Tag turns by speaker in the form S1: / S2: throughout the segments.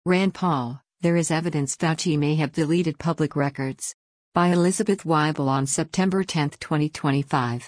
S1: Rand Paul, there is evidence Fauci may have deleted public records. By Elizabeth Weibel on September 10, 2025.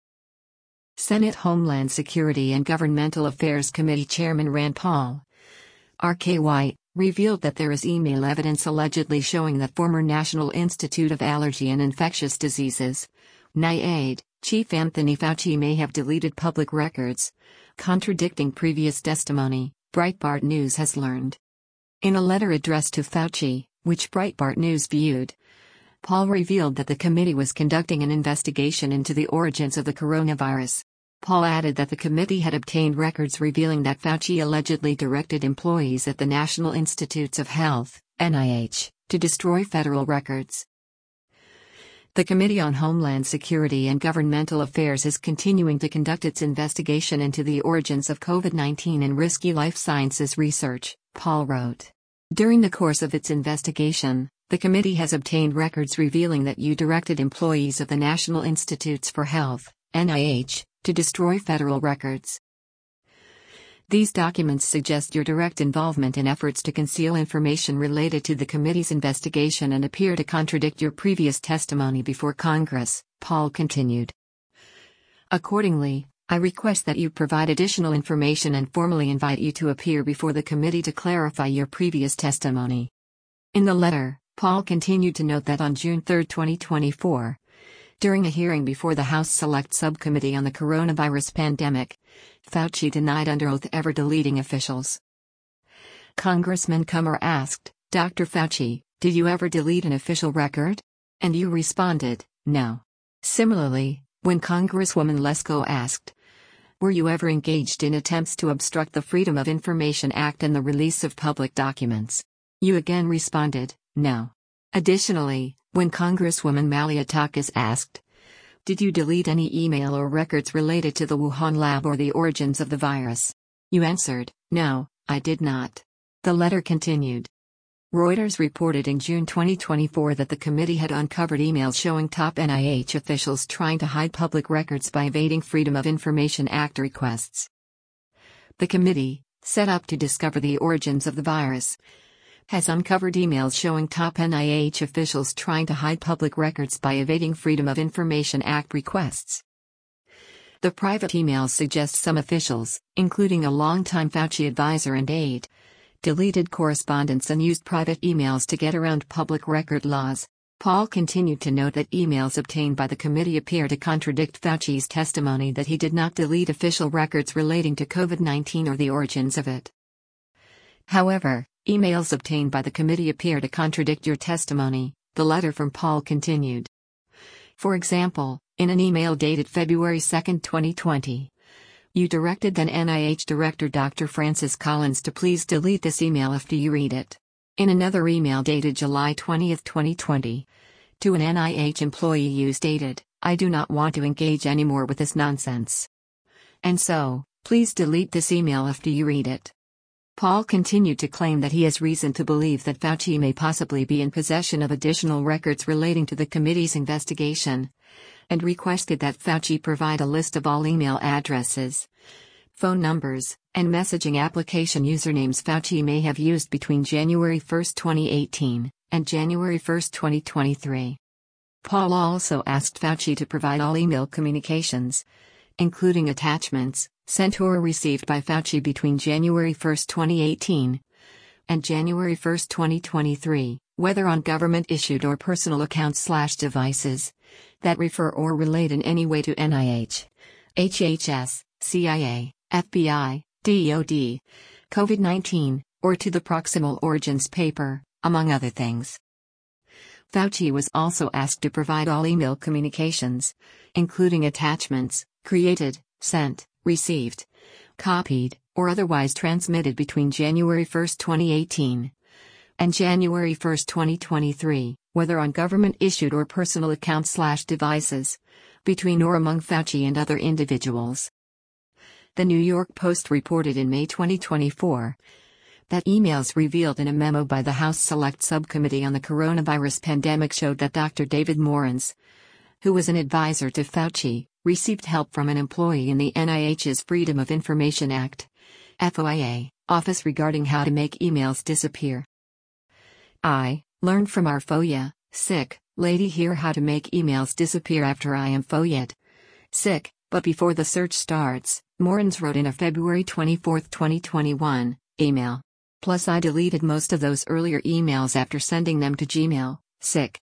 S1: Senate Homeland Security and Governmental Affairs Committee Chairman Rand Paul, RKY, revealed that there is email evidence allegedly showing that former National Institute of Allergy and Infectious Diseases, NIAID, Chief Anthony Fauci may have deleted public records, contradicting previous testimony, Breitbart News has learned. In a letter addressed to Fauci, which Breitbart News viewed, Paul revealed that the committee was conducting an investigation into the origins of the coronavirus. Paul added that the committee had obtained records revealing that Fauci allegedly directed employees at the National Institutes of Health, NIH, to destroy federal records. The Committee on Homeland Security and Governmental Affairs is continuing to conduct its investigation into the origins of COVID-19 and risky life sciences research, Paul wrote. During the course of its investigation, the committee has obtained records revealing that you directed employees of the National Institutes for Health, NIH, to destroy federal records. These documents suggest your direct involvement in efforts to conceal information related to the committee's investigation and appear to contradict your previous testimony before Congress, Paul continued. Accordingly, I request that you provide additional information and formally invite you to appear before the committee to clarify your previous testimony. In the letter, Paul continued to note that on June 3, 2024, during a hearing before the House Select Subcommittee on the Coronavirus Pandemic, Fauci denied under oath ever deleting officials. Congressman Comer asked, Dr. Fauci, did you ever delete an official record? And you responded, no. Similarly, when Congresswoman Lesko asked, were you ever engaged in attempts to obstruct the Freedom of Information Act and the release of public documents? You again responded, no. Additionally, when Congresswoman Malliotakis asked, did you delete any email or records related to the Wuhan lab or the origins of the virus? You answered, no, I did not. The letter continued. Reuters reported in June 2024 that the committee had uncovered emails showing top NIH officials trying to hide public records by evading Freedom of Information Act requests. The committee, set up to discover the origins of the virus, has uncovered emails showing top NIH officials trying to hide public records by evading Freedom of Information Act requests. The private emails suggest some officials, including a longtime Fauci advisor and aide, deleted correspondence and used private emails to get around public record laws. Paul continued to note that emails obtained by the committee appear to contradict Fauci's testimony that he did not delete official records relating to COVID-19 or the origins of it. However, emails obtained by the committee appear to contradict your testimony, the letter from Paul continued. For example, in an email dated February 2, 2020, you directed then NIH Director Dr. Francis Collins to please delete this email after you read it. In another email dated July 20, 2020, to an NIH employee you stated, I do not want to engage anymore with this nonsense. And so, please delete this email after you read it. Paul continued to claim that he has reason to believe that Fauci may possibly be in possession of additional records relating to the committee's investigation, and requested that Fauci provide a list of all email addresses, phone numbers, and messaging application usernames Fauci may have used between January 1, 2018, and January 1, 2023. Paul also asked Fauci to provide all email communications, including attachments, sent or received by Fauci between January 1, 2018 and January 1, 2023, whether on government-issued or personal accounts/devices, that refer or relate in any way to NIH, HHS, CIA, FBI, DoD, COVID-19, or to the Proximal Origins paper, among other things. Fauci was also asked to provide all email communications, including attachments, created, sent, received, copied, or otherwise transmitted between January 1, 2018 and January 1, 2023, whether on government-issued or personal accounts/devices, between or among Fauci and other individuals. The New York Post reported in May 2024 that emails revealed in a memo by the House Select Subcommittee on the Coronavirus Pandemic showed that Dr. David Morans, who was an advisor to Fauci, received help from an employee in the NIH's Freedom of Information Act (FOIA) Office regarding how to make emails disappear. I learned from our FOIA, sick, lady here how to make emails disappear after I am FOIA'd. Sick, but before the search starts, Morans wrote in a February 24, 2021, email. Plus I deleted most of those earlier emails after sending them to Gmail, sick.